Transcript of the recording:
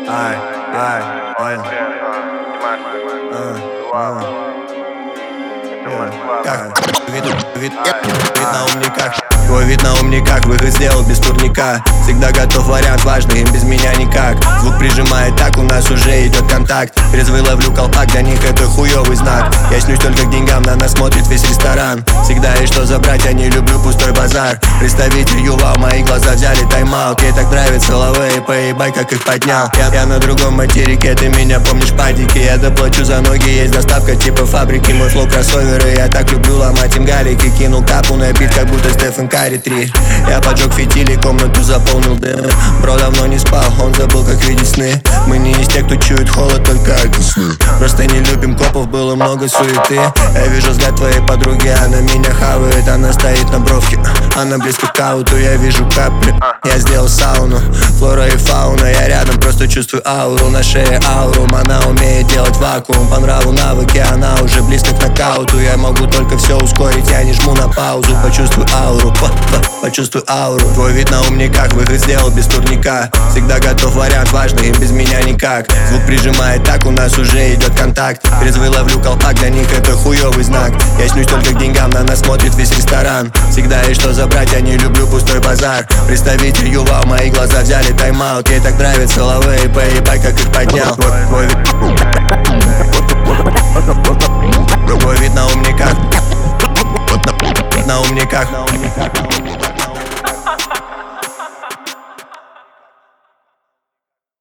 Понял. Вид на умниках. Твой вид на умниках, выход сделал без турника. Всегда готов вариант важный, им без меня никак. Звук прижимает так, у нас уже идет контакт. Трезвый ловлю колпак, для них это хуёвый знак. Я снюсь только к деньгам, на нас смотрит весь ресторан. Всегда есть что забрать, я не люблю пустой базар. Представитель Ювал, мои глаза взяли тайм-аут. Ей так нравится лавей, поебай, как их поднял. Я на другом материке, ты меня помнишь падики. Я доплачу за ноги, есть доставка типа фабрики. Мой флоу кроссоверы, я так люблю ломать им галики. Кинул капу на бит, как будто Стефан Карри 3. Я поджег фитили, комнату заполнил дым. Бро давно не спал, он забыл, как видеть сны. Мы не из тех, кто чует холод, только сны. Просто не любим копов, было много суеты. Я вижу взгляд твоей подруги, она меня хавает. Она стоит на бровке, она близко к ауту. Я вижу капли, я сделал сауну. Флора и фауна, я рядом, просто чувствую ауру. На шее аурум, она умеет делать вакуум. По нраву навыки, она уже близко к нокауту. Я могу только все ускорить, я не жму на паузу. Почувствуй ауру, почувствуй ауру. Твой вид на умниках, выход сделал без турника. Всегда готов вариант важный, им без меня никак. Звук прижимает так, у нас уже идет контакт. Трезвый ловлю колпак, для них это хуёвый знак. Я снюсь только к деньгам, на нас смотрит весь ресторан. Всегда есть что забрать, я не люблю пустой базар. Представитель Ювал, мои глаза взяли тайм-аут. Ей так нравится лавей, поебай, как их поднял. Твой вид на умниках. На умниках.